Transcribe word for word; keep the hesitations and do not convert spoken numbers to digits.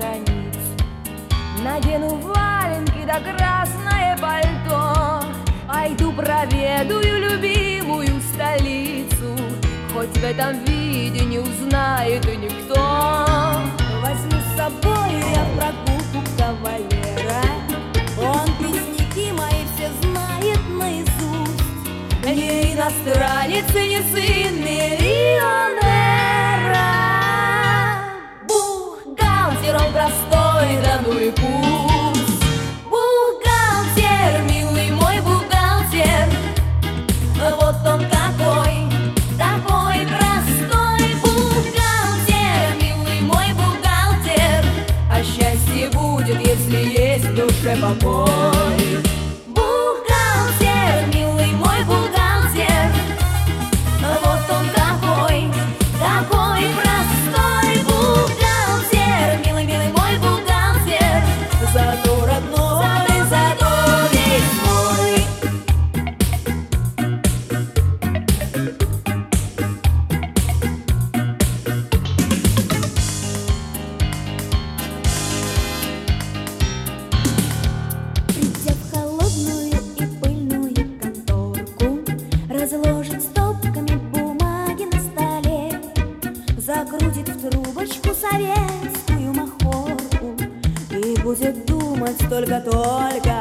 границ. Надену валенки да красное пальто, пойду проведаю любимую столицу, хоть в этом виде не узнает и никто. Возьму с собой я в прогулку кавалера, он песняки мои все знает наизусть. Не иностранец и не сын миллионера, бухгалтер он простой, да ну и пусть. Бухгалтер, милый мой бухгалтер, вот он какой, такой простой. Бухгалтер, милый мой бухгалтер, а счастье будет, если есть в душе покой. Бухгалтер, милый мой бухгалтер, вот он какой, такой простой. Бухгалтер, милый, милый мой бухгалтер, зато родной, зато весь мой. Придя в холодную и пыльную конторку, разложит стопками бумаги на столе, закрутит в трубочку советскую махорку и будет думать только-только